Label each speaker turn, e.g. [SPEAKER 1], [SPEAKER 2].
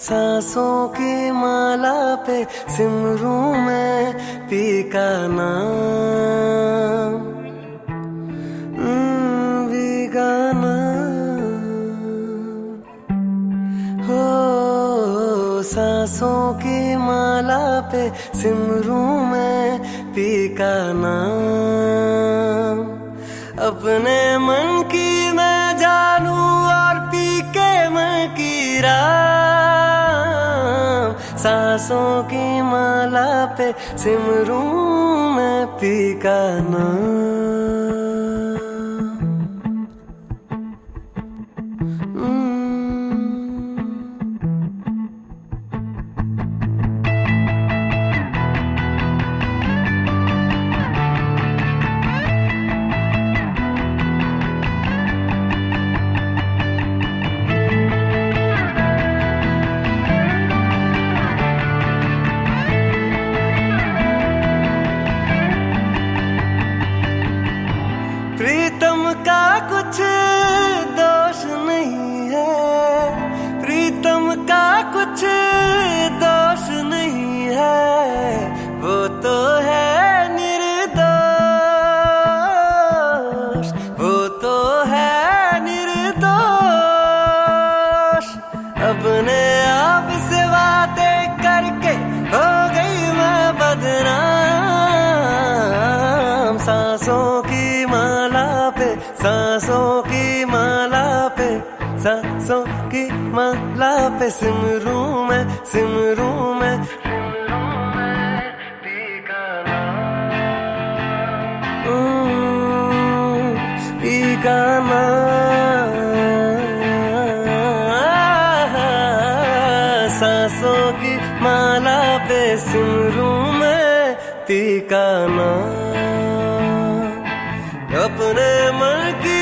[SPEAKER 1] सांसों की माला पे सिमरूं मैं पी का नाम, बेगाना हो। सांसों की माला पे सिमरूं मैं पी का नाम, अपने मन की मैं जानूं और पी के मन की राम। सांसों की माला पे सिमरूं मैं पी का नाम। प्रीतम का कुछ दोष नहीं है, प्रीतम का कुछ दोष नहीं है, वो तो है निर्दोष, वो तो है निर्दोष। अपने आप से बातें करके हो गई मैं बदनाम। सांसों की माला पे, सांसों की माला पे, सांसों की माला पे सिमरूं मैं, सिमरूं मैं पी का नाम, पी का नाम। सांसों की माला पे सिमरूं मैं पी का नाम, अपने मन की